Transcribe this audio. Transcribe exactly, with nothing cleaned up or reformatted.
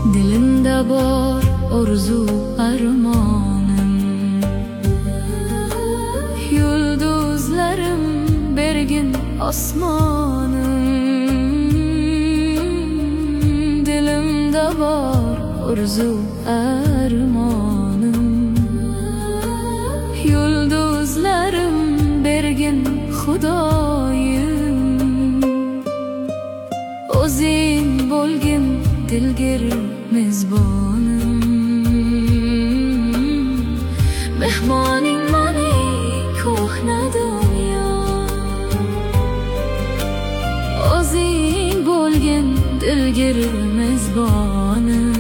Dilimda bor orzu armonim, yulduzlarim bergin osmonim. Dilimda bor orzu armonim, yulduzlarim bergin Xudoyim. O'zing bo'lgin dilgir mezbonim, mehmoning mani ko'hna dunyo. O'zing bo'lgin dilgir mezbonim,